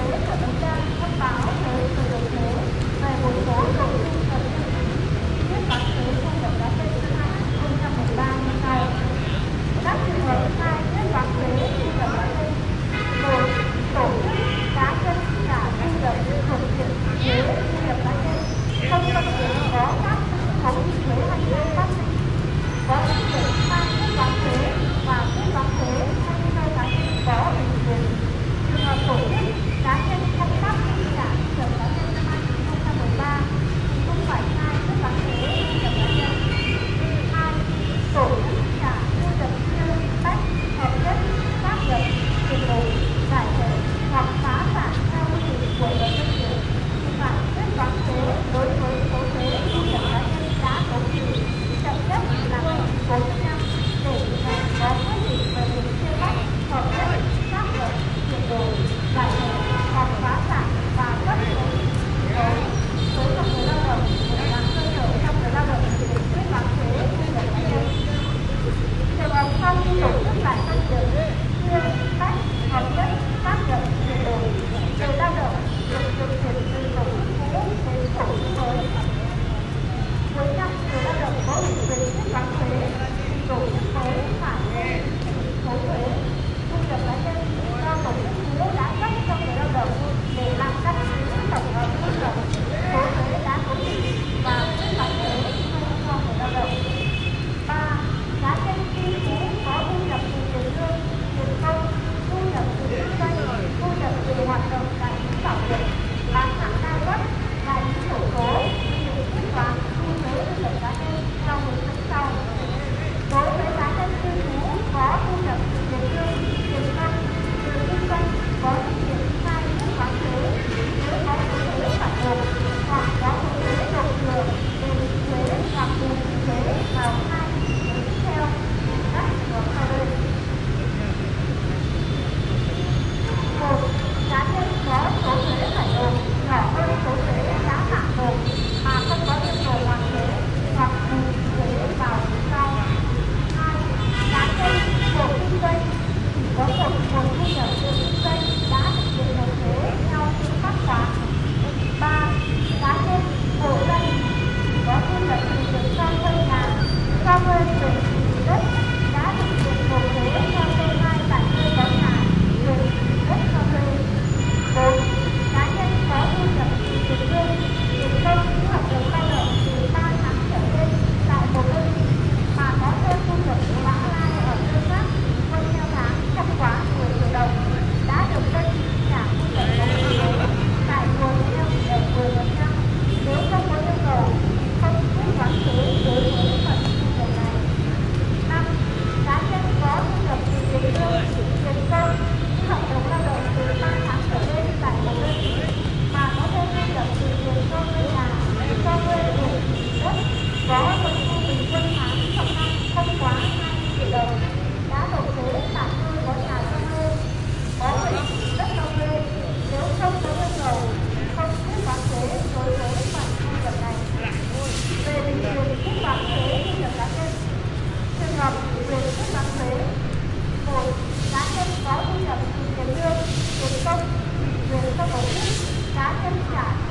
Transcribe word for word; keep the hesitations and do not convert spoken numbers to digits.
thuế Sở Đông Giang thông báo tới người nộp thuế về một số nội dung cần lưu ý khi quyết toán thuế thu nhập cá nhân năm hai nghìn không trăm mười ba như sau. Các trường hợp sai quyết toán thuế thu nhập cá nhân: một, tổ chức cá nhân trả thu nhập thuộc diện thuế thu nhập cá nhân không phân biệt có các khấu thuế hành vi phát sinh, có trách nhiệm sai quyết toán thuế và quyết toán thuế thay cho cá nhân có ủy quyền. Trường hợp tổ chức cá nhân không phát sinh trả thu nhập cá nhân năm hai nghìn không trăm mười ba thì không phải sai quyết toán thuế thu nhập cá nhân. Hai, tổ chức trả thu nhập riêng tách hợp nhất pháp luật chuyển đổi giải thể hoặc phá sản theo quy định của luật doanh nghiệp thì phải quyết toán thuế đối với số thuế thu nhập cá nhân đã tố trừ chậm nhất là ngày bốn mươi năm để ngày có quyết định về việc chia tách hợp nhất pháp luật chuyển đổi giải thể hoặc phá sản và cấp giấy số số lượng người lao động để làm cơ sở cho người lao động thực hiện quyết toán thuế thu nhập cá nhân. Trường hợp không tổ chức lại doanh nghiệp riêng tách hợp nhất pháp luật chuyển đổi, người lao động được điều chuyển từ tổ chức cũ đến tổ chức mới. Cuối năm người lao động có ủy quyền quyết toán thuế thì tổ chức mới phải lên số thuế thu nhập cá nhân do tổ chức cũ đã cấp cho người lao động để làm căn cứ tổng hợp thu nhập số thuế đã tố trừ và quyết toán thuế thay cho người lao động. Ba, cá nhân cư trú có thu nhập từ tiền lương, tiền công, thu nhập từ kinh doanh, thu nhập từ hoạt động đại lý bảo hiểm, bán hàng đa cấp, đại lý sổ số thì được quyết toán thu thuế thu nhập cá nhân theo hướng dẫn sau. Đối với cá nhân cư trú có thu nhập từ tiền lương, tiền công, từ kinh doanh có trách nhiệm sai quyết toán thuế nếu có số thuế phải nộp hoặc có số thuế nộp thừa đề nghị thuế hoặc bù thuế vào hai tiếp theo các trường hợp sau đây. Một, cá nhân có số thuế phải nộp nhỏ hơn số thuế đã hạn nộp mà không có yêu cầu hoàn thuế hoặc bù thuế vào sau. Hai, cá nhân hộ kinh doanh chỉ có một nguồn thu nhập từ kinh doanh đã thực hiện nộp thuế theo phương pháp toán. Ba, cá nhân hộ gia đình chỉ có thu nhập từ việc cho thuê nhà, cho thuê quyền sử dụng đất đã thực hiện nộp thuế cho thuê hai tại nơi có nhà, quyền sử dụng đất cho thuê. Bốn, cá nhân có thu nhập từ tiền lương, tiền công, hợp đồng lao động từ ba tháng trở lên tại một đơn vị mà có thêm thu nhập vãng lai ở nơi khác quân theo tháng không quá mười triệu đồng đã được đơn vị trả thu nhập có thuế tại nguồn theo ở mười phần trăm. Nếu không có yêu cầu thì không quyết toán thuế đối với phần thu nhập này. Năm, cá nhân có thu nhập từ tiền lương, tiền công, hợp đồng lao động từ ba tháng trở lên tại một đơn vị mà có thêm thu nhập từ tiền cho thuê nhà, cho thuê quyền sử dụng đất có nguồn thu bình quân tháng trong năm không quá hai mươi triệu đồng đã nộp thuế tại nơi có nhà cho thuê, có quyền sử dụng đất cho thuê. Nếu không có yêu cầu thì không quyết toán thuế đối với phần thu nhập này. Về bình quyền quyết toán thuế thu nhập cá nhân, trường hợp quyền quyết toán thuế: một, cá nhân có thu nhập từ tiền lương, tiền công, quyền cho tổ chức cá nhân trả